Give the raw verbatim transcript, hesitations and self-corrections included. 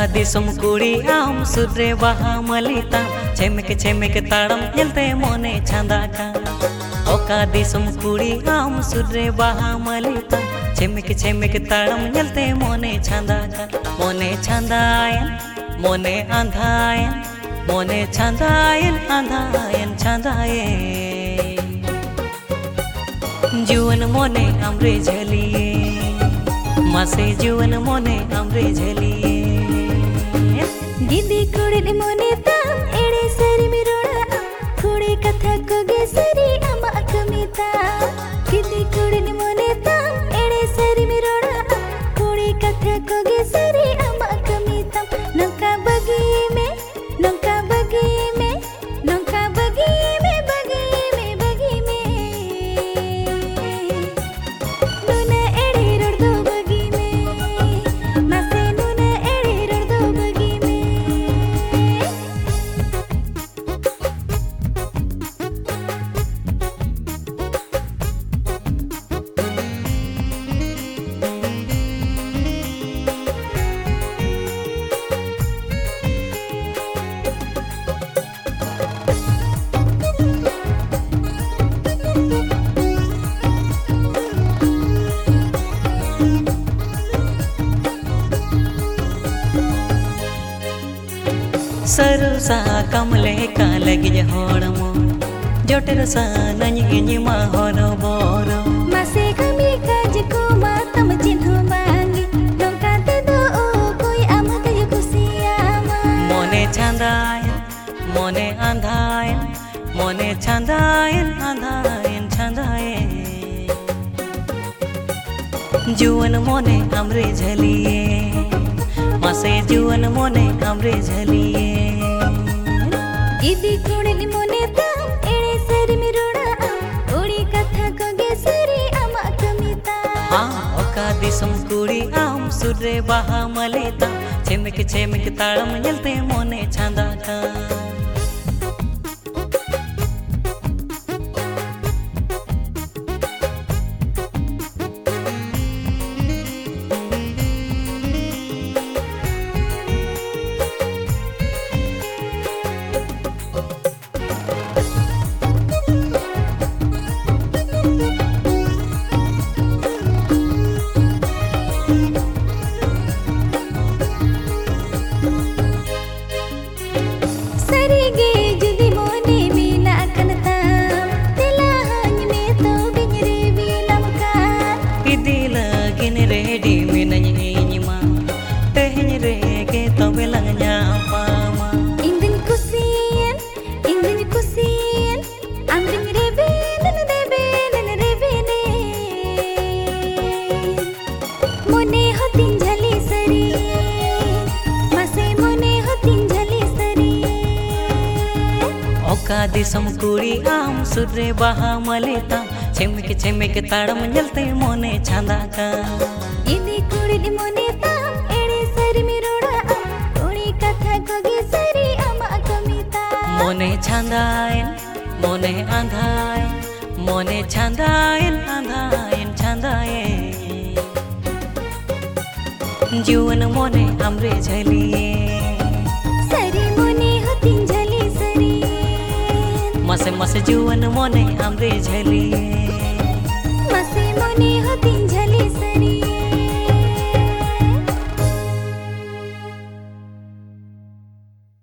दिसम कुड़ी आम सुरे बाहा मलिता छेमेक छेमेक ताड़म जलते मोने छंदा का ओका दिसम कुड़ी आम सुरे बाहा मलिता छेमेक छेमेक ताड़म जलते मोने छंदा का मोने छंदायन मोने अंधायन मोने छंदायन अंधायन छंदायन जुवन मोने अमरे झलिए मासे जुवन मोने अमरे झलिए दीदी कुड़ी मोने ताम एड़े सरी मिरोड़ा कुड़ी कथा को गे सरी अमा कमिता दीदी कुड़ी मोने ताम एड़े सरी मिरोड़ा कुड़ी कथा को गे सरी अमा कमिता नौका बगी में नौका बगी में नौका बगी में बगी में बगी में नूना एड़े रोड दो बगी में मासे नूना एड़े रोड दो बगी में सरुसा कमले का लगी होड़मो जोटर सा नंगी मा होरो बोरो मासे कमी काज को मातम चिन्ह मांगी नौका ते दो ओ कोई आमत यो कुसियामा मोने छंदायन मोने अंधायन मोने छंदायन अंधायन छंदायन जुवन मोने अमरे झलिए मासे जुवन मोने अमरे झलिए दीदी कुड़ी मोने ताम एड़े सरी मिरोड़ा कुड़ी कथा को गे सरी अमा कमिता हाँ ओका दिसम कुड़ी आम सुरे बाहा मलेता छेमेक छेमेक ताड़म जलते मोने छंदा का ओका दिसम कुड़ी आम सुरे बाहा मलेता छेमेक छेमेक ताड़म जलते मोने छंदा का दीदी कुड़ी मोने ताम एड़े सरी मिरोड़ा कुड़ी कथा को गे सरी अमा कमिता मोने छंदायन मोने अंधायन मोने छंदायन अंधायन छंदायन जुवन मोने अमरे झलिए सरी मोने होती झली सरी मसे मसे जुवन मोने अमरे झलिए।